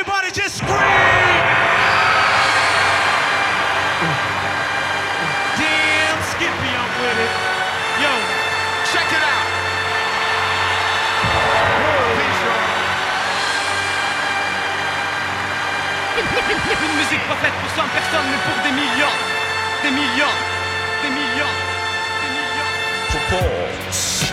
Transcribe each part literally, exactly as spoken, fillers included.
Everybody just scream! Damn Skippy, I'm with it. Yo, check it out. Une musique pas faite pour cent personnes, mais pour des millions. Des millions. Des millions. Des millions. Propose.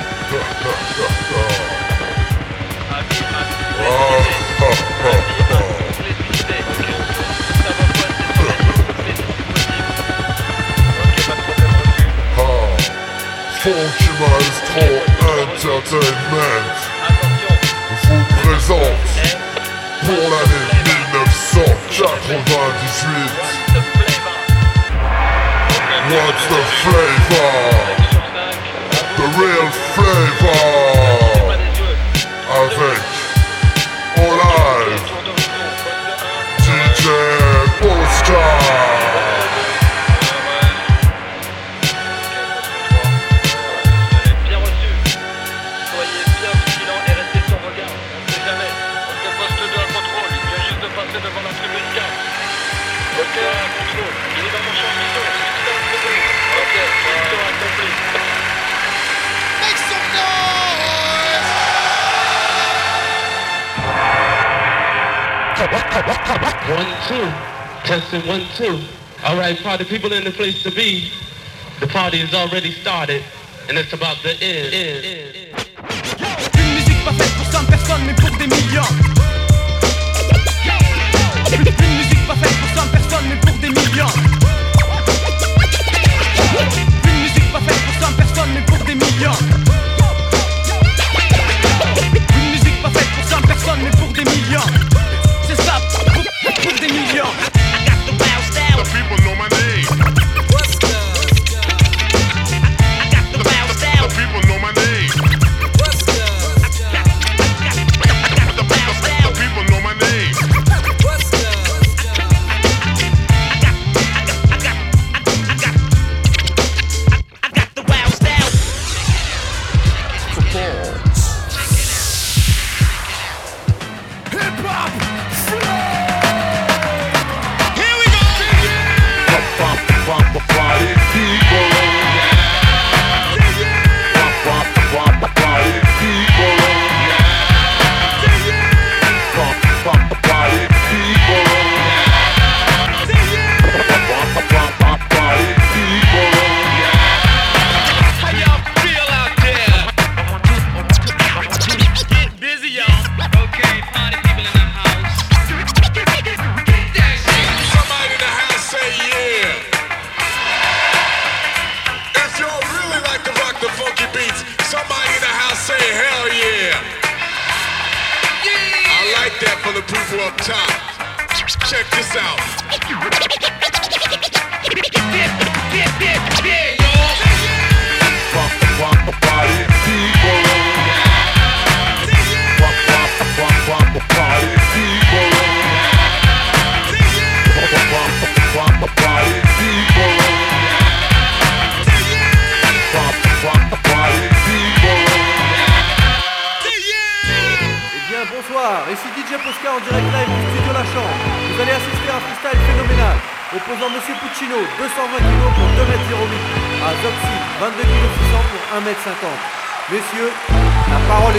Funky Maestro Entertainment vous présente pour l'année dix-neuf cent quatre-vingt-dix-huit What's the flavor? The real flavor avec en live D J Oscar. One, two. Testing one, two. All right, party people in the place to be. The party has already started, and it's about to end. end, end, end. Une musique pas faite pour cent personnes, mais pour des millions. Une musique pas faite pour cent personnes, mais pour des millions. Une musique pas faite pour cent personnes, mais pour des millions. Une musique pas faite pour cent personnes, mais pour des millions. C'est ça, pour, pour des millions. I got the wild style. The people know my name. What's the? I, I got the wild style. The people know my name. What's the? I got, I got, I got the wild style. The people know my name. What's the? I got, I got, I got, I got, I got, I, I got the wild style. Propose. Hip hop flow. Party people, party people, party people, party people. How y'all feel out there? Get busy, y'all. Okay, party people in the house. Somebody in the house say yeah. If y'all really like to rock the funky beats, somebody in the house say hell yeah. I like that for the people up top. Check this out. Party people. Party people. Party people. Eh bien bonsoir, ici D J Posca en direct live du studio La Chambre. Vous allez assister à un freestyle phénoménal opposant Monsieur Puccino, deux cent vingt kilos pour deux mètres zéro huit, à Zoxy, vingt-deux kilos six cents pour un mètre cinquante. Messieurs, la parole est